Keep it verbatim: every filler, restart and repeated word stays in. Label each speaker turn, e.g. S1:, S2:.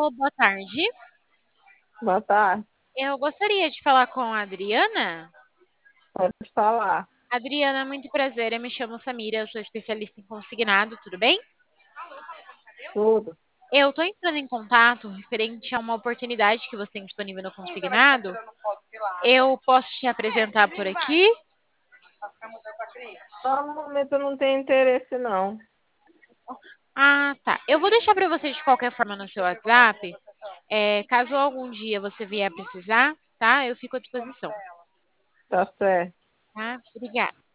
S1: Boa tarde.
S2: Boa tarde,
S1: Eu gostaria de falar com a Adriana.
S2: pode falar.
S1: Adriana, muito prazer. Eu me chamo Samira, eu sou especialista em consignado, tudo bem?
S2: Tudo.
S1: Eu estou entrando em contato referente a uma oportunidade que você tem disponível no consignado. Eu posso te apresentar por aqui?
S2: Só no momento eu não tenho interesse, não.
S1: Ah, tá. Eu vou deixar para você de qualquer forma no seu WhatsApp. É, caso algum dia você vier a precisar, tá? Eu fico à disposição,
S2: Tá certo.
S1: tá? Obrigada.